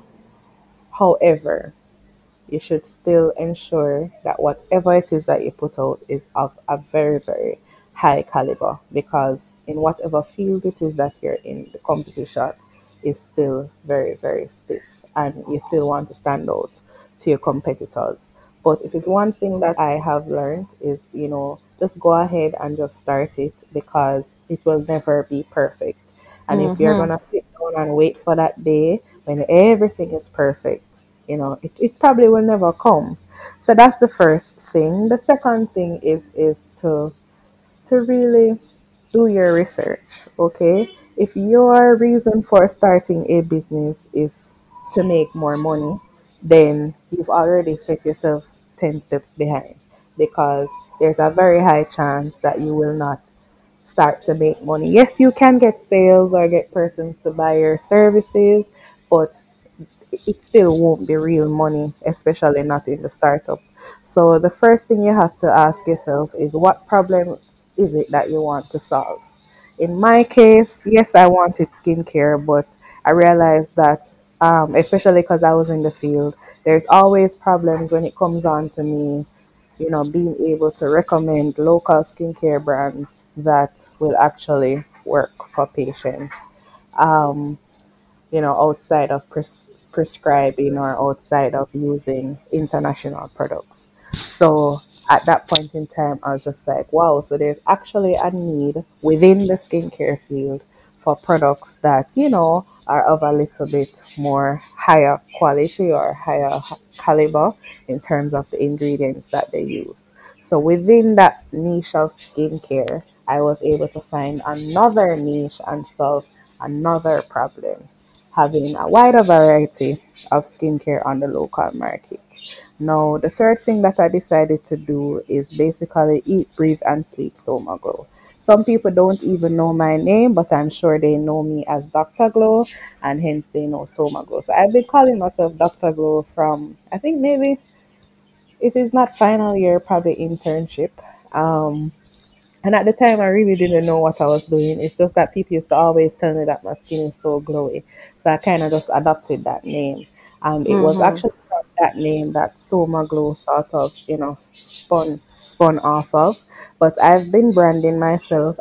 Speaker 2: However, you should still ensure that whatever it is that you put out is of a very, very high caliber, because in whatever field it is that you're in, the competition is still very, very stiff and you still want to stand out to your competitors. But if it's one thing that I have learned is, just go ahead and just start it, because it will never be perfect. And if you're
Speaker 1: Mm-hmm.
Speaker 2: going to sit down and wait for that day when everything is perfect, it probably will never come. So that's the first thing. The second thing is to really do your research. Okay, if your reason for starting a business is to make more money, then you've already set yourself 10 steps behind, because there's a very high chance that you will not start to make money. Yes, you can get sales or get persons to buy your services, but it still won't be real money, especially not in the startup. So the first thing you have to ask yourself is, what problem is it that you want to solve? In my case, yes, I wanted skincare, but I realized that, especially because I was in the field, there's always problems when it comes on to me, being able to recommend local skincare brands that will actually work for patients. Um, outside of prescribing or outside of using international products. So at that point in time, I was just like, wow, so there's actually a need within the skincare field for products that, are of a little bit more higher quality or higher caliber in terms of the ingredients that they used. So within that niche of skincare, I was able to find another niche and solve another problem, having a wider variety of skincare on the local market. Now, the third thing that I decided to do is basically eat, breathe, and sleep Soma Glow. Some people don't even know my name, but I'm sure they know me as Dr. Glow, and hence they know Soma Glow. So I've been calling myself Dr. Glow from, I think maybe, if it's not final year, probably internship. Um, and at the time, I really didn't know what I was doing. It's just that people used to always tell me that my skin is so glowy. So I kind of just adopted that name. And it was
Speaker 1: Mm-hmm.
Speaker 2: actually from that name that Soma Glow sort of, spun off of. But I've been branding myself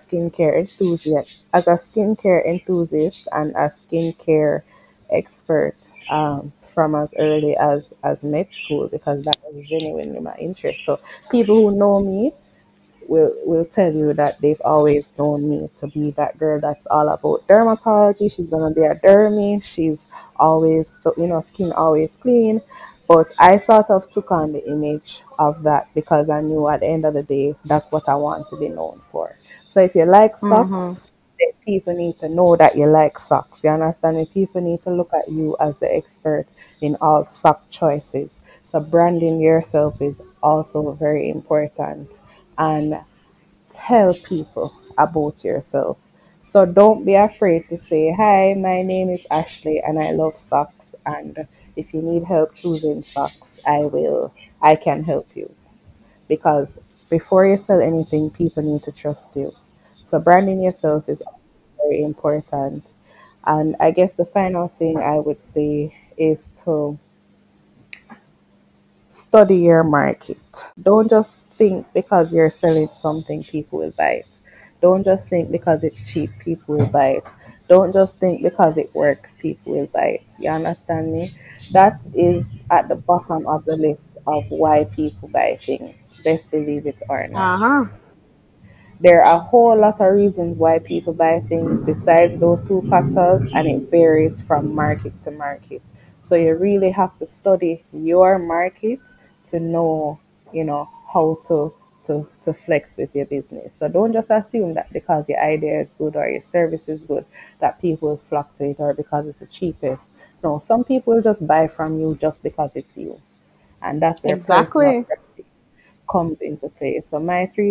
Speaker 2: as a skincare enthusiast and a skincare expert, from as early as med school, because that was genuinely my interest. So people who know me will tell you that they've always known me to be that girl that's all about dermatology. She's gonna be a dermy. She's always, so skin always clean. But I sort of took on the image of that because I knew at the end of the day that's what I want to be known for. So if you like
Speaker 1: Mm-hmm.
Speaker 2: socks, people need to know that you like socks. You understand me? People need to look at you as the expert in all sock choices. So branding yourself is also very important. And tell people about yourself. So don't be afraid to say, "Hi, my name is Ashley and I love socks. And if you need help choosing socks, I can help you." Because before you sell anything, people need to trust you. So branding yourself is very important. And I guess the final thing I would say is to study your market. Don't just think because you're selling something, people will buy it. Don't just think because it's cheap, people will buy it. Don't just think because it works, people will buy it. You understand me? That is at the bottom of the list of why people buy things. Best believe it or not.
Speaker 1: Uh-huh.
Speaker 2: There are a whole lot of reasons why people buy things besides those two factors, and it varies from market to market. So you really have to study your market to know, how to flex with your business. So don't just assume that because your idea is good or your service is good that people will flock to it or because it's the cheapest. No, some people will just buy from you just because it's you. And that's where personal
Speaker 1: Exactly.
Speaker 2: branding comes into play. So my three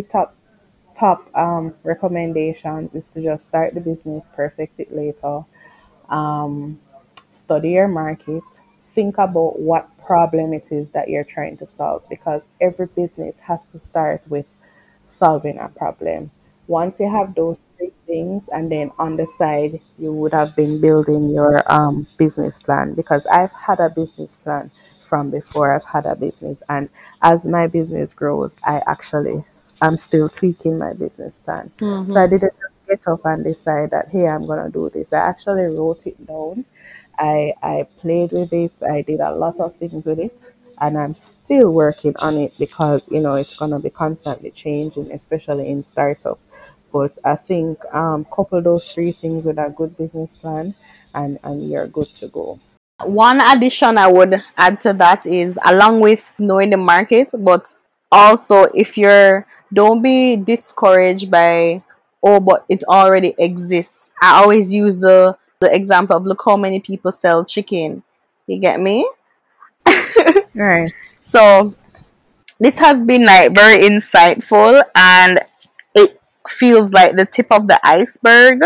Speaker 2: top recommendations is to just start the business, perfect it later, um, study your market, think about what problem it is that you're trying to solve because every business has to start with solving a problem. Once you have those three things, and then on the side, you would have been building your business plan because I've had a business plan from before I've had a business. And as my business grows, I'm still tweaking my business plan. So I
Speaker 1: Mm-hmm.
Speaker 2: didn't just get up and decide that, hey, I'm going to do this. I actually wrote it down. I played with it. I did a lot of things with it, and I'm still working on it because it's gonna be constantly changing, especially in startup. But I think couple those three things with a good business plan, and you're good to go.
Speaker 1: One addition I would add to that is along with knowing the market, but also if you're don't be discouraged by, oh, but it already exists. I always use the example of look how many people sell chicken. You get me?
Speaker 2: Right.
Speaker 1: So this has been like very insightful and it feels like the tip of the iceberg.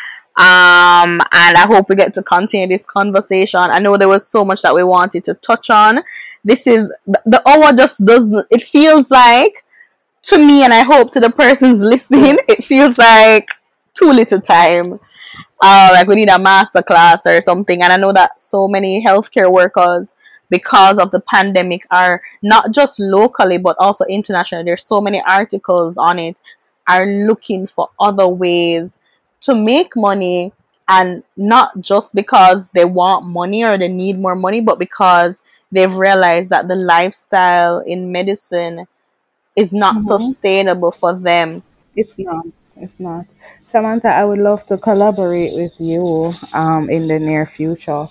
Speaker 1: And I hope we get to continue this conversation. I know there was so much that we wanted to touch on. This is the hour just doesn't, it feels like to me, and I hope to the persons listening, it feels like too little time. Like we need a master class or something. And I know that so many healthcare workers, because of the pandemic, are not just locally but also internationally. There's so many articles on it. Are looking for other ways to make money, and not just because they want money or they need more money, but because they've realized that the lifestyle in medicine is not
Speaker 2: Mm-hmm.
Speaker 1: sustainable for them.
Speaker 2: It's not. It's not. Samantha, I would love to collaborate with you in the near future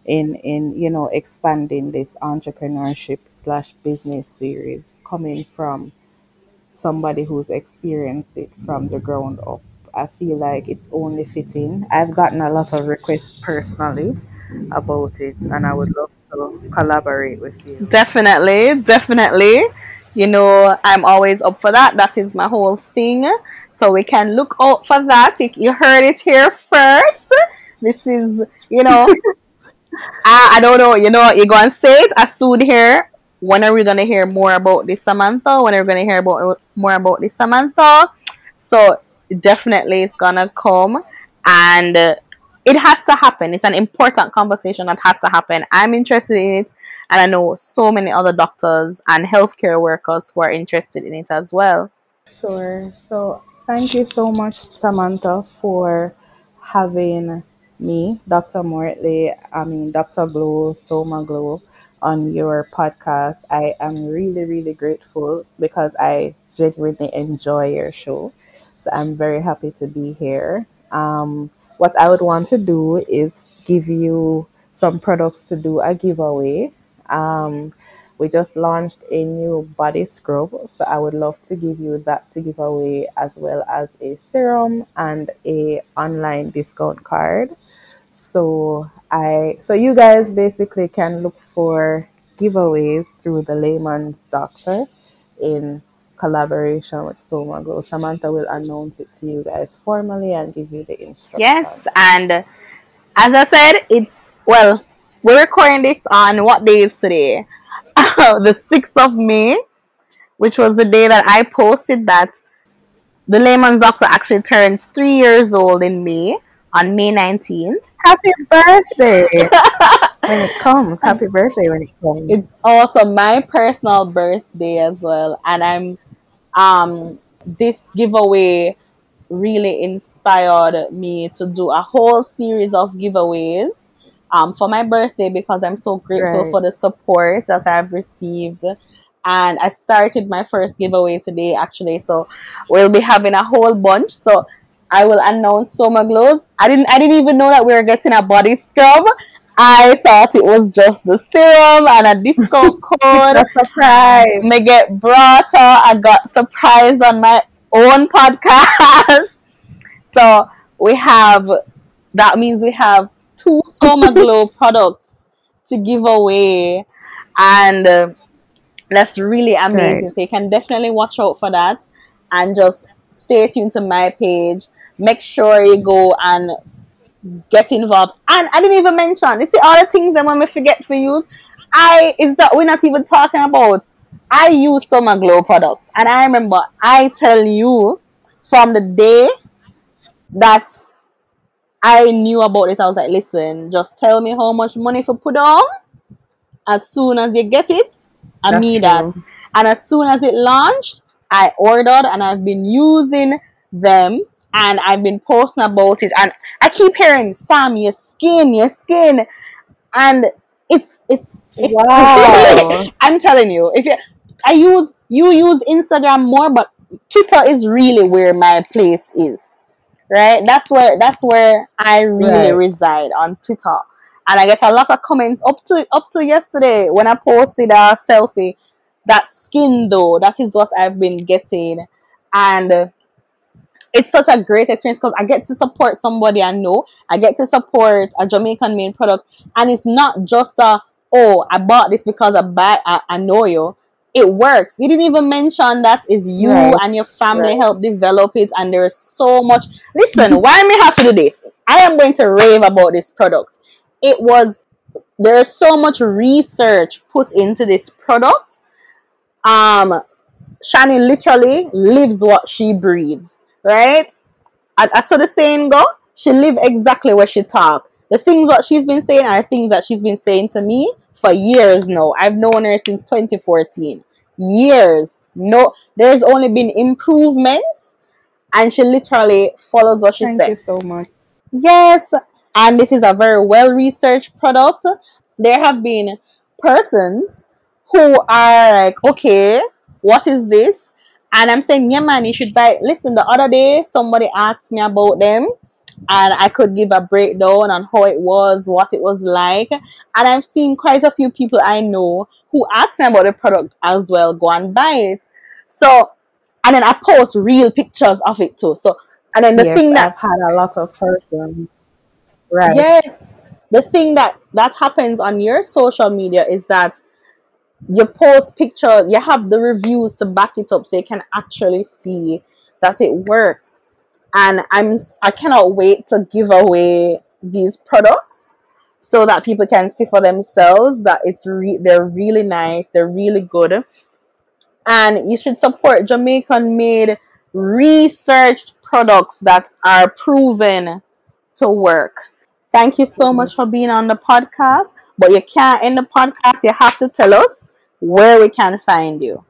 Speaker 2: in expanding this entrepreneurship slash business series coming from somebody who's experienced it from the ground up. I feel like it's only fitting. I've gotten a lot of requests personally about it, and I would love to collaborate with you.
Speaker 1: Definitely, definitely. I'm always up for that. That is my whole thing. So we can look out for that. You heard it here first. This is, I don't know. You're going to say it as soon here. When are we going to hear more about this, Samantha? When are we going to hear about more about this, Samantha? So definitely it's going to come. And it has to happen. It's an important conversation that has to happen. I'm interested in it. And I know so many other doctors and healthcare workers who are interested in it as well.
Speaker 2: Sure. So thank you so much, Samantha, for having me, Dr. Mortley, Dr. Glow, Soma Glow, on your podcast. I am really, really grateful because I genuinely enjoy your show. So I'm very happy to be here. What I would want to do is give you some products to do a giveaway. Um, we just launched a new body scrub, so I would love to give you that to give away, as well as a serum and a online discount card. So you guys basically can look for giveaways through the Layman's Doctor in collaboration with Soma Glow. Samantha will announce it to you guys formally and give you the
Speaker 1: Yes,
Speaker 2: instructions.
Speaker 1: and as I said, it's well, we're recording this on what day is today? The 6th of May, which was the day that I posted that the Layman's Doctor actually turns 3 years old in May, on May 19th.
Speaker 2: Happy birthday when it comes. Happy birthday when it comes.
Speaker 1: It's also my personal birthday as well, and this giveaway really inspired me to do a whole series of giveaways for my birthday, because I'm so grateful
Speaker 2: Right.
Speaker 1: for the support that I've received. And I started my first giveaway today, actually. So we'll be having a whole bunch. So I will announce Soma Glows. I didn't even know that we were getting a body scrub. I thought it was just the serum and a discount
Speaker 2: It's
Speaker 1: code.
Speaker 2: a surprise.
Speaker 1: May get brought up. I got surprised on my own podcast. So we have that means we have two Soma Glow products to give away, and that's really
Speaker 2: Right.
Speaker 1: amazing. So you can definitely watch out for that, and just stay tuned to my page. Make sure you go and get involved. And I didn't even mention, you see all the things that when we forget to use, I is that we're not even talking about. I use Summer Glow products, and I remember I tell you from the day that I knew about this, I was like, listen, just tell me how much money for put on. As soon as you get it, I
Speaker 2: That's
Speaker 1: mean that.
Speaker 2: true.
Speaker 1: And as soon as it launched, I ordered and I've been using them, and I've been posting about it. And I keep hearing, Sam, your skin. And it's
Speaker 2: Wow.
Speaker 1: I'm telling you, if you use Instagram more, but Twitter is really where my place is. Right? That's where I really
Speaker 2: Right.
Speaker 1: reside, on Twitter. And I get a lot of comments up to yesterday when I posted a selfie. That skin though, that is what I've been getting. And it's such a great experience because I get to support somebody I know. I get to support a Jamaican made product, and it's not just a, oh, I bought this because I know you. It works. You didn't even mention that is you
Speaker 2: Right.
Speaker 1: and your family
Speaker 2: Right.
Speaker 1: helped develop it, and there's so much. Listen, why me have to do this? I am going to rave about this product. It was There is so much research put into this product. Um, Shani literally lives what she breathes, right? I saw the saying go. She live exactly where she talk. The things what she's been saying are things that she's been saying to me for years now. I've known her since 2014. Years. No, there's only been improvements, and she literally follows what she
Speaker 2: Thank
Speaker 1: said.
Speaker 2: you so much.
Speaker 1: Yes, and this is a very well researched product. There have been persons who are like, okay, what is this? And I'm saying, yeah, man, you should buy it. Listen, the other day, somebody asked me about them, and I could give a breakdown on how it was, what it was like. And I've seen quite a few people I know who asked me about the product as well, go and buy it. So, and then I post real pictures of it too. So, and then the
Speaker 2: Yes,
Speaker 1: thing that
Speaker 2: I've had a lot of persons. Right.
Speaker 1: Yes. The thing that happens on your social media is that you post picture, you have the reviews to back it up, so you can actually see that it works. And I cannot wait to give away these products so that people can see for themselves that they're really nice, they're really good, and you should support Jamaican made researched products that are proven to work. Thank you so much for being on the podcast. But you can't end the podcast. You have to tell us where we can find you.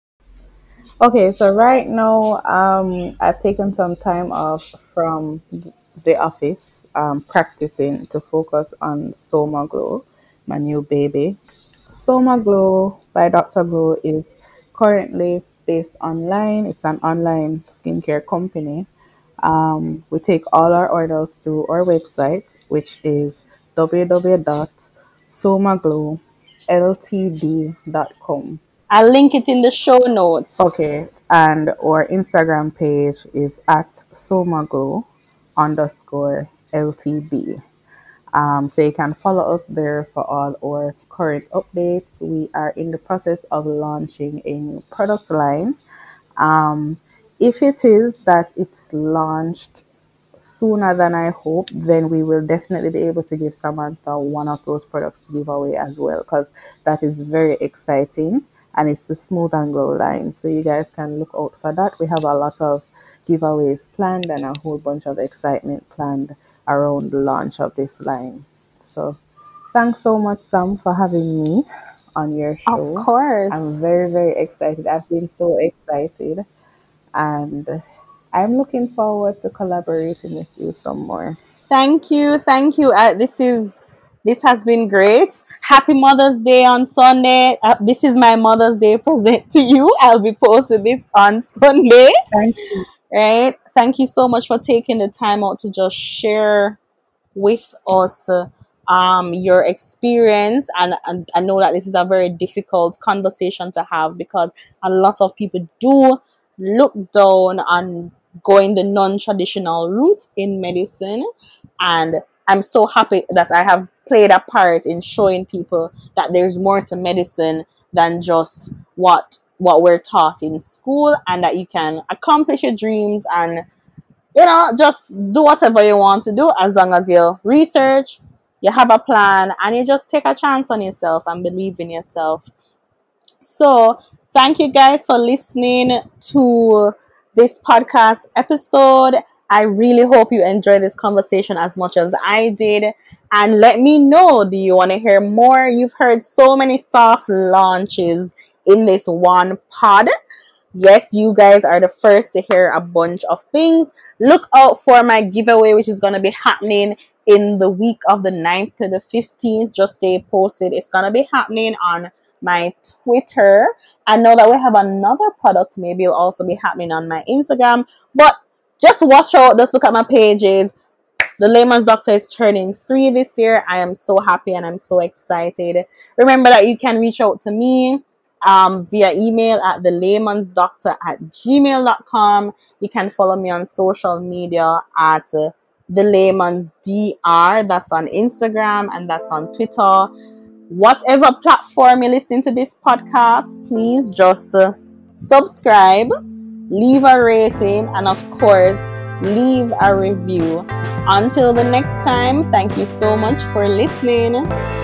Speaker 2: Okay, so right now, I've taken some time off from the office, practicing to focus on Soma Glow, my new baby. Soma Glow by Dr. Glow is currently based online. It's an online skincare company. We take all our orders through our website, which is www.somaglow.com. ltd.com.
Speaker 1: I'll link it in the show notes.
Speaker 2: Okay, and our Instagram page is at somago_ltd. So you can follow us there for all our current updates. We are in the process of launching a new product line. Um, if it is that it's launched sooner than I hope, then we will definitely be able to give Samantha one of those products to give away as well, because that is very exciting and it's the Smooth and Glow line. So you guys can look out for that. We have a lot of giveaways planned and a whole bunch of excitement planned around the launch of this line. So thanks so much, Sam, for having me on your
Speaker 1: Of
Speaker 2: show. I'm
Speaker 1: course.
Speaker 2: very, very excited. I've been so excited, and I'm looking forward to collaborating with you some more.
Speaker 1: Thank you. Thank you. This has been great. Happy Mother's Day on Sunday. This is my Mother's Day present to you. I'll be posting this on Sunday.
Speaker 2: Thank you.
Speaker 1: Right? Thank you so much for taking the time out to just share with us your experience, and I know that this is a very difficult conversation to have because a lot of people do look down on going the non-traditional route in medicine, and I'm so happy that I have played a part in showing people that there's more to medicine than just what we're taught in school, and that you can accomplish your dreams and just do whatever you want to do as long as you research, you have a plan, and you just take a chance on yourself and believe in yourself. So, thank you guys for listening to this podcast episode. I really hope you enjoyed this conversation as much as I did. And let me know, do you want to hear more? You've heard so many soft launches in this one pod. Yes, you guys are the first to hear a bunch of things. Look out for my giveaway, which is going to be happening in the week of the 9th to the 15th. Just stay posted. It's going to be happening on my Twitter. I know that we have another product. Maybe it'll also be happening on my Instagram. But just watch out. Just look at my pages. The Layman's Doctor is turning 3 this year. I am so happy and I'm so excited. Remember that you can reach out to me via email at thelaymans.doctor@gmail.com. You can follow me on social media at the Layman's DR. That's on Instagram and that's on Twitter. Whatever platform you're listening to this podcast, please just subscribe, leave a rating, and of course, leave a review. Until the next time, thank you so much for listening.